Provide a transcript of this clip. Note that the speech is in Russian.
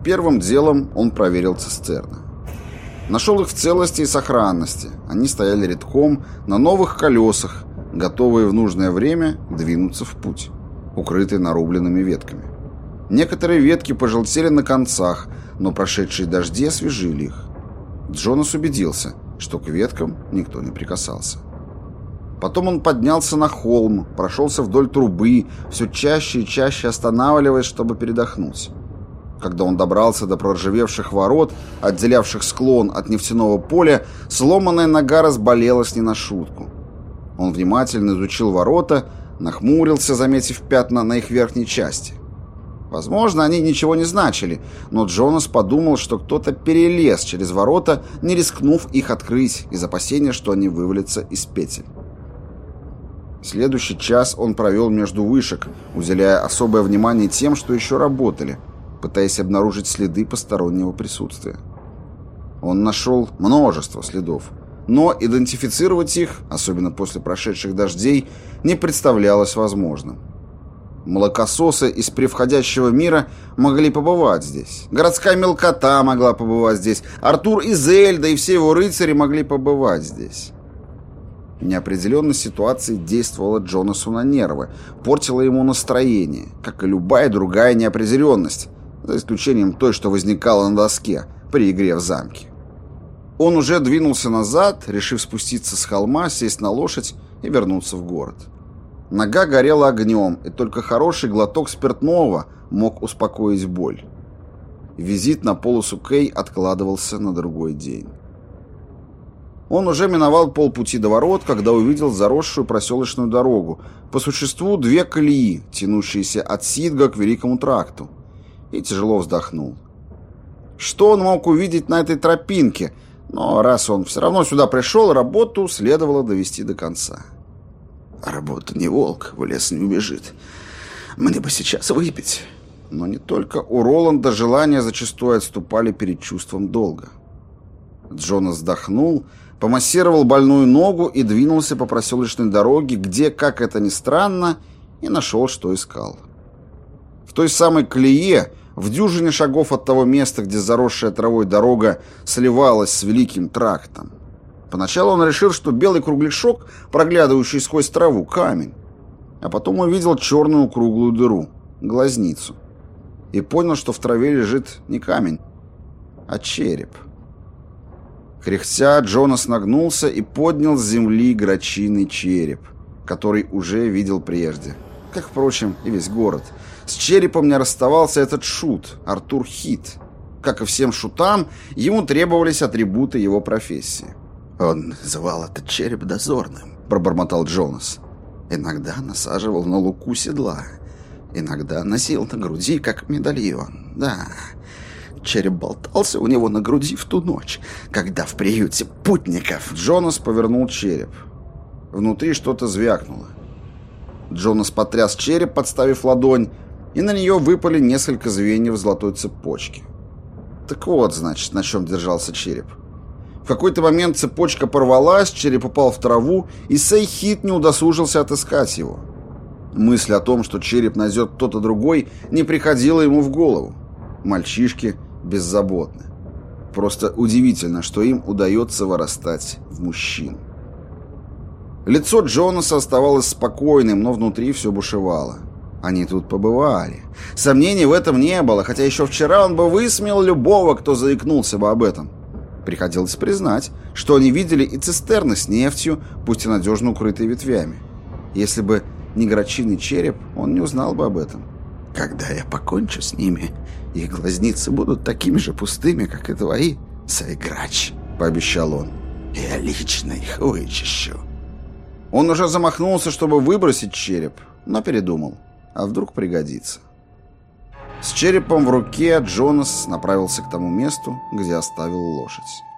Первым делом он проверил цистерны. Нашел их в целости и сохранности. Они стояли рядком на новых колесах, готовые в нужное время двинуться в путь, укрытые нарубленными ветками. Некоторые ветки пожелтели на концах, но прошедшие дожди освежили их. Джонас убедился, что к веткам никто не прикасался. Потом он поднялся на холм, прошелся вдоль трубы, все чаще и чаще останавливаясь, чтобы передохнуть. Когда он добрался до проржавевших ворот, отделявших склон от нефтяного поля, сломанная нога разболелась не на шутку. Он внимательно изучил ворота, нахмурился, заметив пятна на их верхней части. Возможно, они ничего не значили, но Джонас подумал, что кто-то перелез через ворота, не рискнув их открыть, из опасения, что они вывалятся из петель. Следующий час он провел между вышек, уделяя особое внимание тем, что еще работали, пытаясь обнаружить следы постороннего присутствия. Он нашел множество следов, но идентифицировать их, особенно после прошедших дождей, не представлялось возможным. Молокососы из превходящего мира могли побывать здесь. Городская мелкота могла побывать здесь. Артур и Зельда и все его рыцари могли побывать здесь. Неопределенность ситуации действовала Джонасу на нервы, портила ему настроение, как и любая другая неопределенность, за исключением той, что возникала на доске при игре в замке. Он уже двинулся назад, решив спуститься с холма, сесть на лошадь и вернуться в город. Нога горела огнем, и только хороший глоток спиртного мог успокоить боль. Визит на полосу Кей откладывался на другой день. Он уже миновал полпути до ворот, когда увидел заросшую проселочную дорогу, по существу две колеи, тянущиеся от Сидга к Великому тракту, и тяжело вздохнул. Что он мог увидеть на этой тропинке? Но раз он все равно сюда пришел, работу следовало довести до конца. Работа не волк, в лес не убежит. Мне бы сейчас выпить. Но не только у Роланда желания зачастую отступали перед чувством долга. Джонас вздохнул, помассировал больную ногу и двинулся по проселочной дороге, где, как это ни странно, и нашел, что искал. В той самой колее, в дюжине шагов от того места, где заросшая травой дорога сливалась с Великим трактом. Поначалу он решил, что белый кругляшок, проглядывающий сквозь траву, камень, а потом увидел черную круглую дыру, глазницу, и понял, что в траве лежит не камень, а череп. Кряхтя, Джонас нагнулся и поднял с земли грачиный череп, который уже видел прежде, как, впрочем, и весь город. С черепом не расставался этот шут, Артур Хит. Как и всем шутам, ему требовались атрибуты его профессии. «Он называл этот череп дозорным», — пробормотал Джонас. «Иногда насаживал на луку седла, иногда носил на груди, как медальон. Да, череп болтался у него на груди в ту ночь, когда в приюте путников...» Джонас повернул череп. Внутри что-то звякнуло. Джонас потряс череп, подставив ладонь, и на нее выпали несколько звеньев золотой цепочки. Так вот, значит, на чем держался череп. В какой-то момент цепочка порвалась, череп упал в траву, и сей Хит не удосужился отыскать его. Мысль о том, что череп найдет кто-то другой, не приходила ему в голову. Мальчишки беззаботны. Просто удивительно, что им удается вырастать в мужчин. Лицо Джонаса оставалось спокойным, но внутри все бушевало. Они тут побывали. Сомнений в этом не было, хотя еще вчера он бы высмеял любого, кто заикнулся бы об этом. Приходилось признать, что они видели и цистерны с нефтью, пусть и надежно укрытые ветвями. Если бы не грачиный череп, он не узнал бы об этом. «Когда я покончу с ними, их глазницы будут такими же пустыми, как и твои, Сайграч», — пообещал он. «Я лично их вычищу». Он уже замахнулся, чтобы выбросить череп, но передумал. А вдруг пригодится. С черепом в руке Джонас направился к тому месту, где оставил лошадь.